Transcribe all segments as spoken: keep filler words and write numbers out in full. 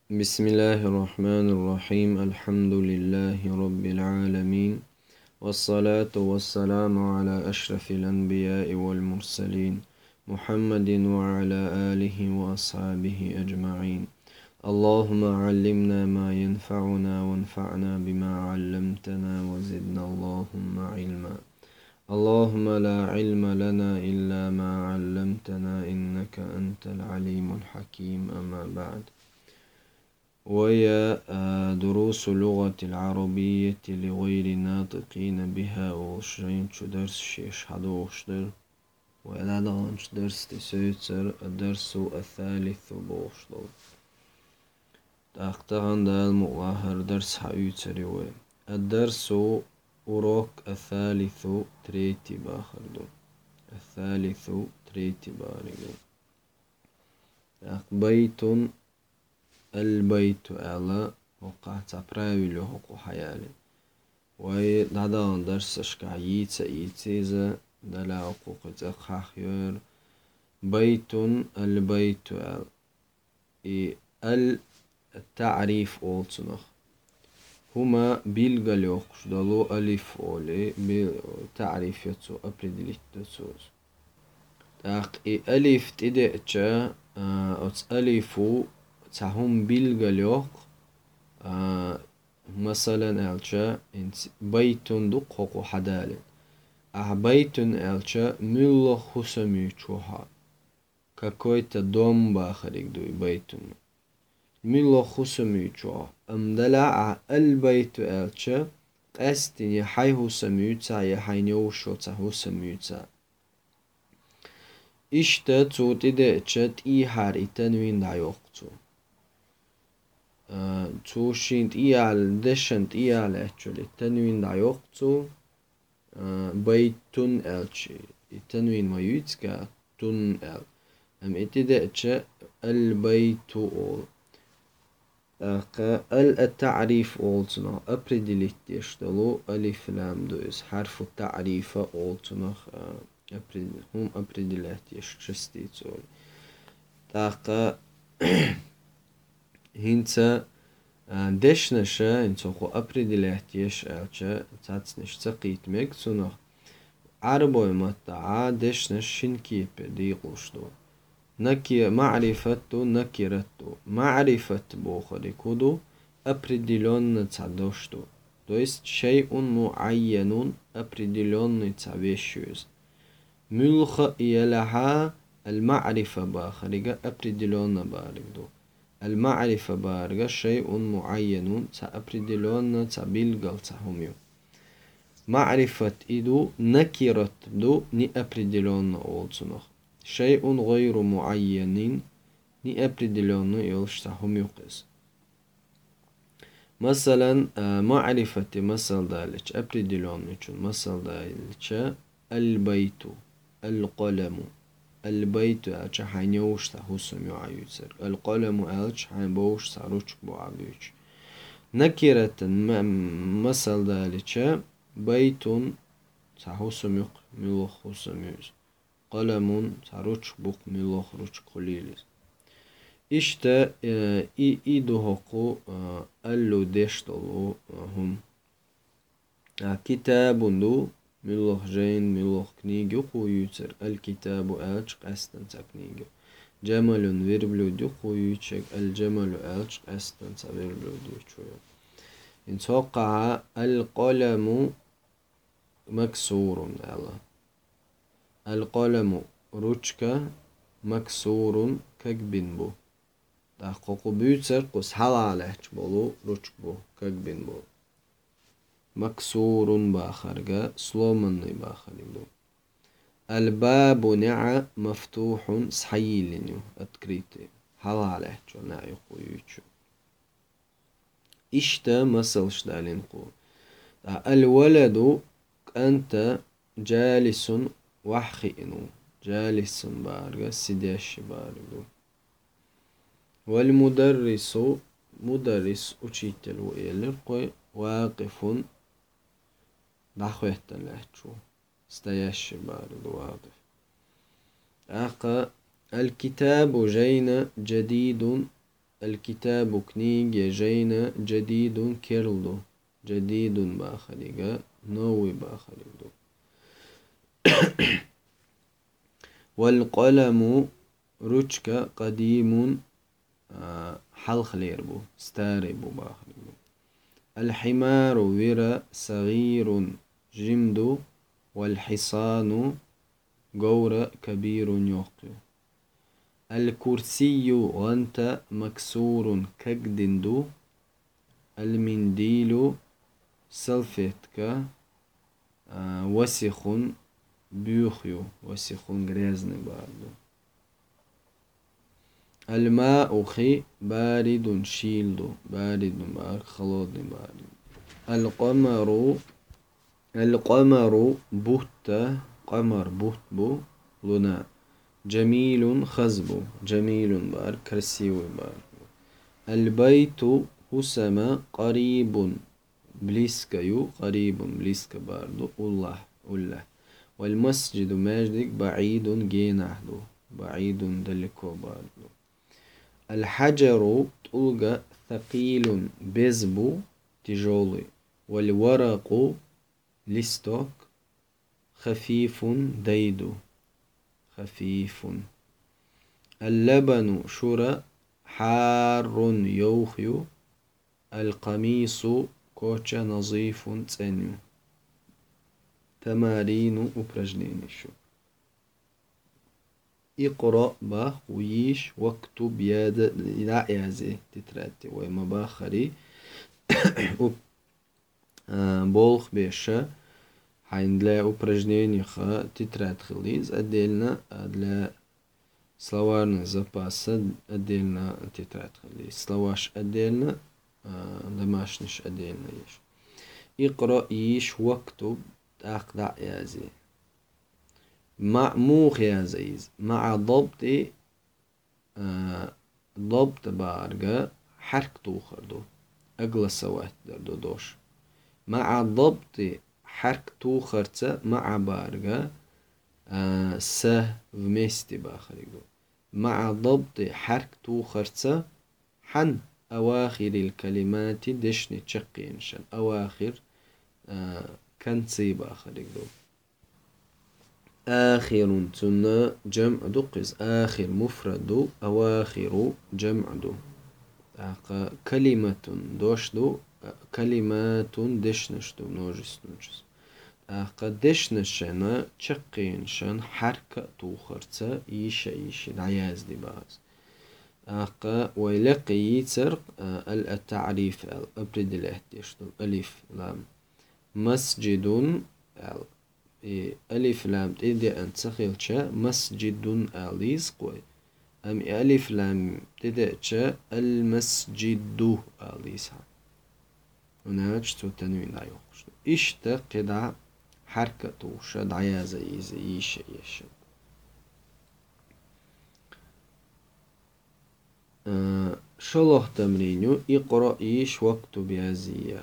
بسم الله الرحمن الرحيم. الحمد لله رب العالمين، والصلاة والسلام على أشرف الأنبياء والمرسلين، محمد وعلى آله وأصحابه أجمعين. اللهم علمنا ما ينفعنا وانفعنا بما علمتنا وزدنا اللهم علما. اللهم لا علم لنا إلا ما علمتنا إنك أنت العليم الحكيم. أما بعد، وهي دروس اللغة العربية لغير الناطقين بها وشرين شو درس شيش حدو وشدر وإلى درس تسيتر الدرس الثالث بوشدر تأختغن دال مؤهر درس حيوتر الدرس أوروك الثالث تريتي باخردو الثالث تريتي باردو بيت البيت على وقعت براويلو حقو حيالي وي دادان درس اشكع ييتسا ييتسيزا دلا حقوق تخاخير بيت البيت على إي ال التعريف أولتنخ هما بيلغاليوخ دلو ألف أولي تعريف يتسو أبريدليت تسوز تاق إي ألف تدئتشا أتس ألفو تهم بيلغاليوخ آه مثلا ألشا بيت دق حقو حدالي أح بيت ألشا ملو خسمي چوها كاكويتا دوم باخريك دوي بيت ملو خسمي چوها أمدلا البيت ألشا قستين يحي حسميوتا يحي نيوشوتا حسميوتا إشتا توتي دئتشا تيحار إتنوين دعيوقتو توشين تيال دشن تيال أتشل التنوين دعيوقتو بيتون ألشي التنوين ما يتكا تن أل أم إتدأتشا البيت أول ال التعريف أولتنا أبردلت يشتلو ألف لام دوز حرف التعريف أولتنا هم أبردلت يشتستي تول تاقا هنتا دشنشا انتو خو أبردلت يش ألشا تاتسنش تقيت ميك سنخ عربوي متعا دشنش شنكيب دي قوشتو نكي معرفة نكرة معرفة بوخري كودو أبردلون تعدوشتو دويست شيء معين أبردلون تعبيشيوز ملخ يلها المعرفة باخرجة أبردلون بارجدو المعرفة بارجة شيء معين تأبردلون تبيلغل تهميو معرفة إدو نكرة دو ني أبردلون أولتنخ شيء غير معين ني أبردلون يلشتهم يقص مثلا معرفة مثل دالش أبردلون مثل دالش البيت القلم البيت ألش حينيوش تحسم يعيوتر القلم ألش حينبوش تروش بعبيش نكرة مثل دالش بيت تحسم يق ملوخ حسم يوز قلم تروش بق ملوخ روش قليلس إشتا إي إيدو هقو ألو ديشتلو هم كتاب دو ملوخ جين ملوخ كنيجو قويوتر الكتاب ألش قستن تكنيجو جمل ويربلو دو قويوتشك الجمل ألش قستن تبيربلو دو شوية إن توقع القلم مكسور الله القلم روشكا مكسور كجبن بو تحقق بيوتر قس حلالة بولو روشك بو كجبن بو مكسور باخرجا سلومن باخرجو الباب نع مفتوح سحيلنيو أتكريتي حلالة جو نعي قويوشو إشتا مثل شدالين قو الولد أنت جالس وحخئنو جالس بارغا سيداش بارغو والمدرس مدرس أشيتل وإيلرقوي واقف دحويت لهجو استياش بارغو واقف أقا الكتاب جين جديد الكتاب كنيج جينا جديد كيرلدو جديد باخريجا نوي باخريجدو والقلم رشك قديم حلخ ليربو ستاربو باخريجدو الحمار ورا صغير جمدو والحصان جور كبير يوقيو الكرسي غنت مكسور كجدندو المنديل سلفتك آه وسخ بيوخيو وسخ غريزن باردو الماء خي بارد شيلدو بارد بار خلود بارد القمر القمر بوت قمر بوت بو لنا جميل خزبو جميل بار كرسيو بار البيت هسما قريب بليسكيو قريب بليسك باردو الله الله والمسجد ماجدك بعيد جيناهدو بعيد دلكو باردو الحجر تلقى ثقيل بزبو تجولي والورق لستوك خفيف ديدو خفيف اللبن شرى حار يوخيو القميص كوتشا نظيف تسنيو تمارين وبرجنينشو اقرأ با ويش واكتب ياد لا يازي تتراتي وما باخري بولخ بيشا حين для упражнений тетрадь خليز отдельно для словарных запаса отдельно тетрадь خليز словаш отдельно домашний отдельно يش اقرأ يش واكتب أقدع يازي مع موخ يا زيز مع ضبط آه ضبط بارجا حرك توخردو أقل سوات دردو دوش مع ضبط حرك توخرца مع بارجا آه سه вместе باخرجو مع ضبط حرك توخرца حن أواخر الكلمات دشني تشقينشن أواخر آه كنتي باخرجو آخر تنا جمع دو قز آخر مفرد دو أواخر جمع دو كلمة دوش دو كلمات دشنش دو نوجس نوجس دشنشنا تشقينشن حركة توخرца إيشا إيشي العياز دي باز ويلقي يتر التعريف أبرد الاهتيش ألف لام مسجد ألف لام تدي أن تسخيلشا مسجد أليس قوي أم ألف لام تدي شا المسجد أليس هنا تو تنوين لا يوقش إشتا قدع حركة توشد عيازة إيزي إيش إيش آه شلوه تمرينو اقرأ إيش واكتب يازي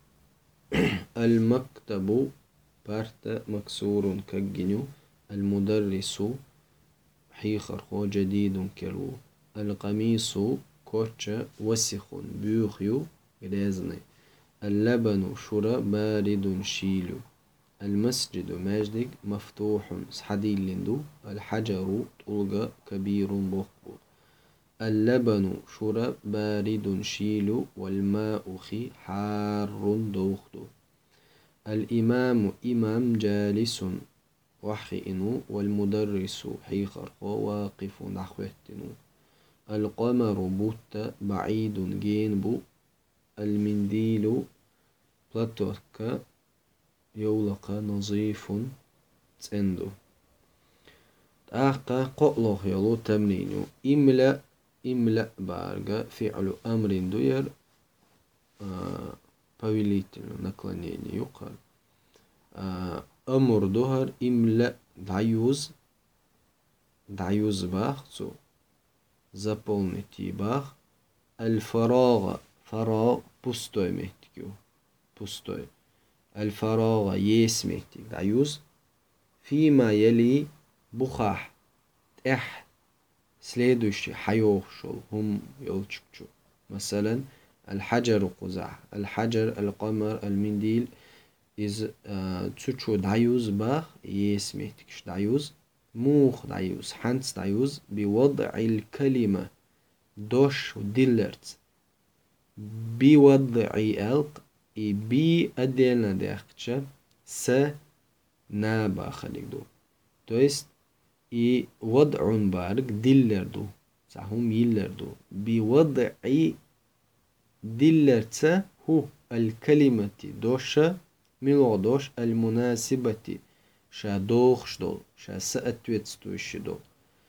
المكتب بارتا مكسور كجنو المدرس حيخر خو جديد كرو القميص كوتشا وسخ بيوخيو غريزني اللبن شرى بارد شيلو المسجد ماجدك مفتوح حديد لندو الحجر طلقة كبير بخبو اللبن شرى بارد شيلو والماء خي حار دوخدو الإمام إمام جالس وحئنو والمدرس حيخر واقف نحوهتنو القمر بوت بعيد جينبو المنديل بلاتوكا يولق نظيف تسندو تاقا قولوخ يلو تمرينو إملا إملا بارغا فعل أمر دوير آه повелительно наклонение يقال آه أمر دهر إملا دعيوز دعيوز باخ سو заполнить باخ الفراغ فراغ пустой مهتكيو пустой الفراغ يس مهتك دعيوز فيما يلي بخاح إح Следующий حيوخشل هم يلشكشو. مثلا الحجر قزح، الحجر، القمر، المنديل. إز تشو دعيوز باخ يسميتكش دعيوز موخ دعيوز حنس دعيوز بوضع الكلمة دوش ديلرت بوضع ألق إي بي أدينا داختشا س نا باخليك دو. تو есть إي وضع بارك ديلر دو صحهم يلر دو بوضع ديلرت هو الكلمة دوشة ملو دوش المناسبة شا دوخش دول شا سأتويتستوش دول.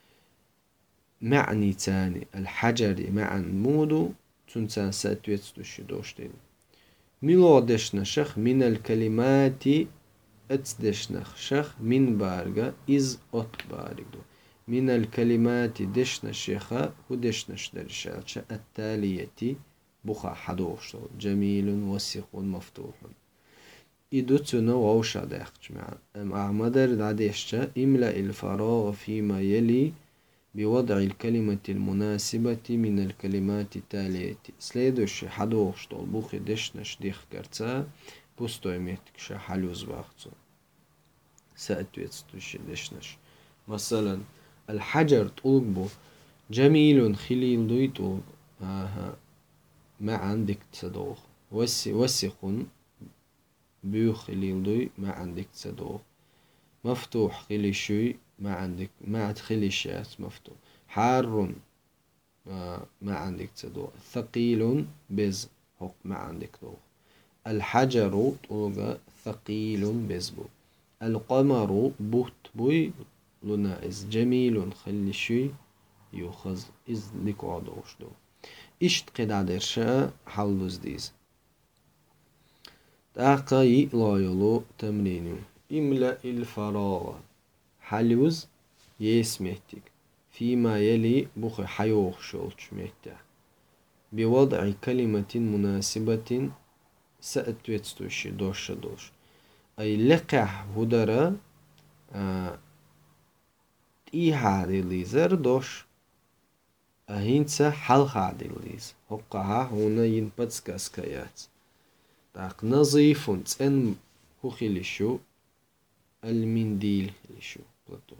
معني تاني الحجر معا مودو تنسان سأتويتستوش دوش دول. ملو دشنا شخ من الكلمات اتدشنا شخ من بارغا إز أت بارغ دو. من الكلمات دشنا شيخا ودشنا شدرشا التالية بخا حدوش دول. جميل وسخ مفتوح. إدوتنا ووشا داخش مع أعمدر دعديشتا إملأ الفراغ فيما يلي بوضع الكلمة المناسبة من الكلمات التالية. سليدوش حدوش دول بوخي دشنش ديخ كرتا بوستو يميتك شا حلوز باختو سأتويتستوش دشنش. مثلا الحجر تلقبو جميل خليل دويتو آها ما عندك تصدوخ وسي وسخ بيو خليل دوي ما عندك تصدوخ مفتوح خلي شوي ما عندك ما تخلي شيات مفتوح حار آه ما عندك تصدوخ ثقيل بز حق ما عندك دوخ الحجر طوغا ثقيل بزبو القمر بوت بوي لنا إز جميل خلي شوي يوخز إز لكوادوش دو إشت قدع درشا حلوز ديز تاقي لا يلو تمرين إملأ الفراغ حلوز يسميتك فيما يلي بخ حيوخ شولش ميتا بوضع كلمة مناسبة سأتويتستوش دوش دوش أي لقح هدرا آه إيها ديليزر دوش أهينسا حلقة ديليز هقها هنا ينبتسك أسكايات تاق نظيف تن هو خليشو المنديل خليشو بلاتو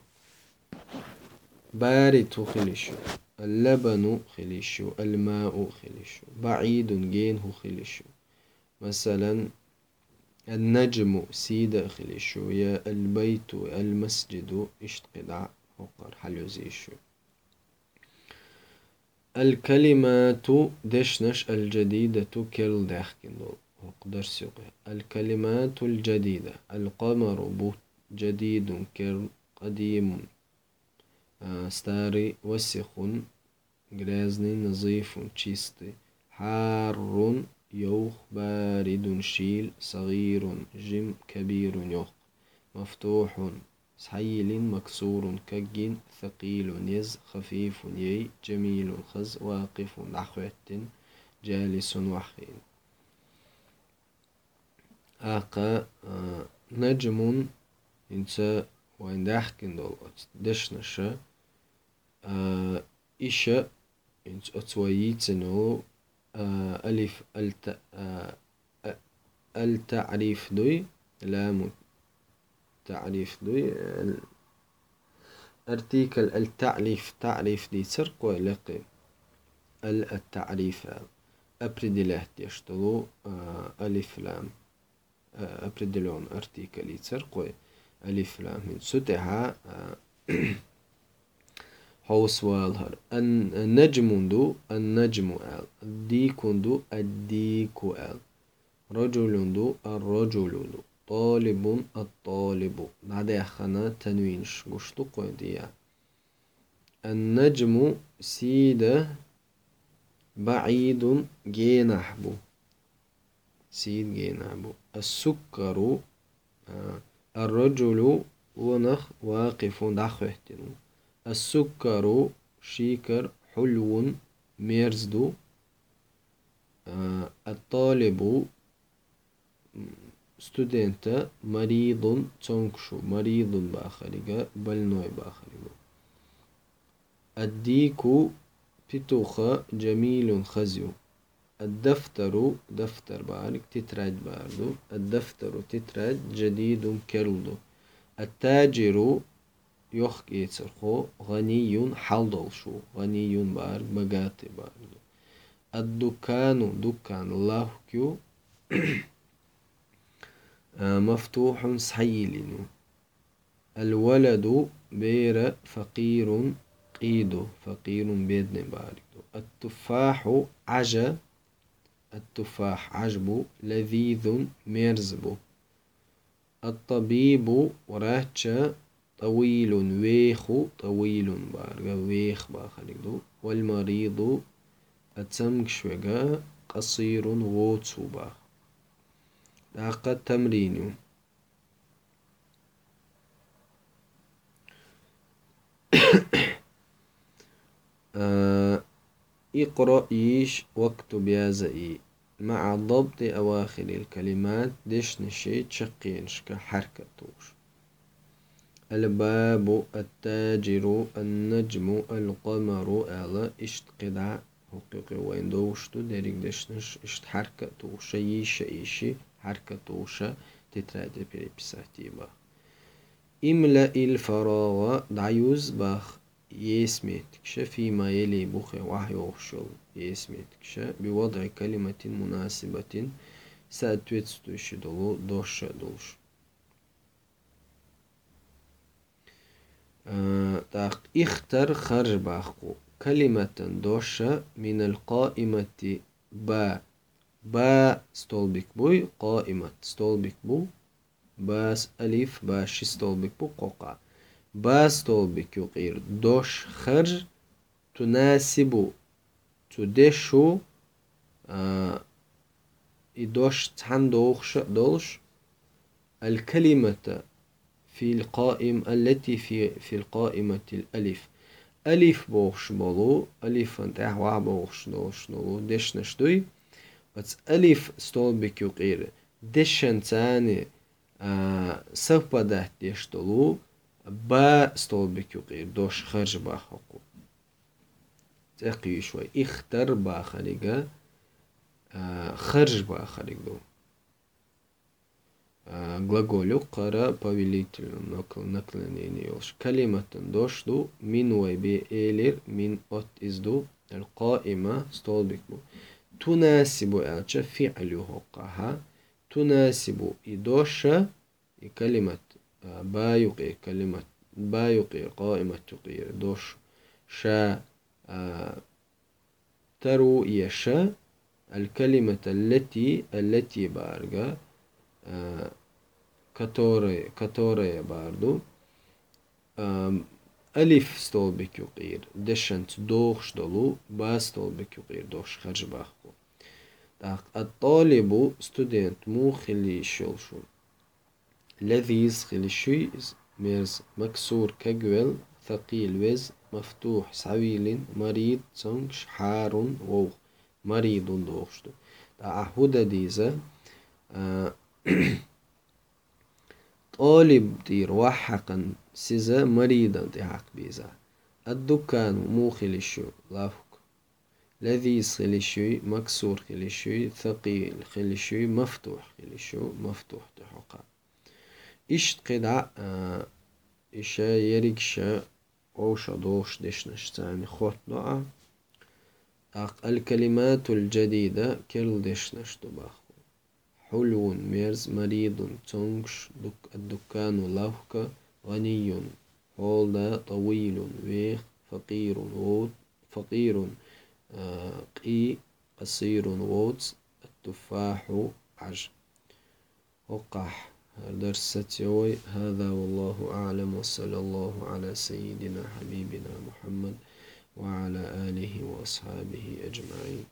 بارد هو خليشو اللبن خليشو الماء خليشو بعيد جين هو خليشو. مثلا النجم سيدة خليشو يا البيت المسجد اشتقدع هقر حلوزيشو. الكلمات دشنش الجديدة كيل داخكين دول هقدر سيقه. الكلمات الجديدة القمر بوت جديد كيل قديم آه ستاري وسخ جرازني نظيف تشيستي حار يوخ بارد شيل صغير جم كبير يوخ مفتوح سحيل مكسور كجين ثقيل يز خفيف يي جميل خز واقف نحوت جالس وحين. آقا آه نجم إنسا وين داحكن دول دشنشا آه إشا إنس أتويتنو آه ألف الت آه التعريف دوي لام تعريف دوي ارتيكل التعريف تعريف دي سرق ولقي التعريف أبردلات يشتغلوا آه ألف لام آه أبردلون ارتيكل يسرق ألف لام من ستها آه حوس والهر النجم دو النجم آل الديكون دو الديكو آل رجل دو الرجل دو طالب الطالب بعد خنا تنوينش قشتو قيدية. النجم سيدة بعيد جينحبو سيد جينحبو. السكر آه. الرجل ونخ واقف دخوهتنو. السكر شيكر حلو ميرزدو. آه. الطالب ستودنت مريض تونكشو مريض باخرجة بل نوع باخرجة. الديك بتوخة جميل خزيو. الدفتر دفتر بارك تتراج باردو. الدفتر تتراج جديد كيرلدو. التاجر يخ يتسرخو غني حلدل شو. غني بارك بقاتي باردو. الدكان دكان الله كيو مفتوح سحيلين. الولد بير فقير قيدو. فقير بيدن باردو. التفاح عجا. التفاح عجبو لذيذ ميرزبو. الطبيب وراتشا طويل ويخو. طويل بارغا ويخ باخليدو. والمريض أتسمك شوغا قصير ووتسو باخ. لقد تمرينيو. آه اقرأ يش واكتب يا زئي مع ضبط أواخر الكلمات دش نشي تشقينش كحركة توش. الباب التاجر النجم القمر على اشت قدع حقيقي وين دوشتو ديريك دشنش اشت حركة توشا يشا ايشي حركة توشا تتراجع بري بساتيبا. املأ الفراغ دعيوز باخ يسميتكش فيما يلي بخي وحي وخشل يسميتكش بوضع كلمة مناسبة ساتويتستوش دولو دوش دولش. آه اختر خرج باخو كلمة دوشة من القائمة با. با ستولبك بوي قائمة ستولبك بو. باس ألف باش ستولبك بو قوقع. با ستولبك يقير دوش خرج تناسب تدشو. آه يدوش تحن دوخش دولش الكلمة في القائم التي في في القائمة الألف. ألف بوخش بولو ألف انتاح واح بوخش دوش نولو دش نشتوي بس ألف ستولبك يقير دشن تاني آه سوف ده ديشتولو با ستولبك يقير دوش خرج باخوكو تقي شوي اختر باخريقا آه خرج باخريقو. Глаголю قرأ повелительно نقل نقلنيني يوش. كلمة دوشدو من ويبي إيلير من أت إزدو القائمة ستولبك بو. تناسب ألشا فعل يوقعها. تناسب إدوشا كلمة بايقي كلمة بايقي قائمة تقير دوش شا ترو يشا الكلمة التي التي بارغا كاتوري كاتوري باردو ألف ستولبك يقير دشنت دوخش دولو با ستولبك يقير دوخش خرج باخو. الطالب ستودنت مو خلي شلشو. لذيذ خلي شوي ميرز مكسور كجول ثقيل وز مفتوح سعويل مريض تنكش حار ووخ مريض دوخشتو. هدى ديزا آه طالب دير وحقا سيزا مريضا تحق بيزا. الدكان مو خليشو لافك. لذيذ خليشو مكسور خليشو ثقيل خليشو مفتوح خليشو مفتوح تحقا. اشت قدع آه إشا يريكشا أوشا دوش دشنش تاني خوت نوع. الكلمات الجديدة كل دشنش تباخ. حلو ميرز مريض تونكش دك الدكان لافكا. غني هولدا طويل ويخ فقير ووت فقير آه قي قصير ووتس التفاح عج. وقح درس ستيوي هذا والله أعلم وصلى الله على سيدنا حبيبنا محمد وعلى آله وأصحابه أجمعين.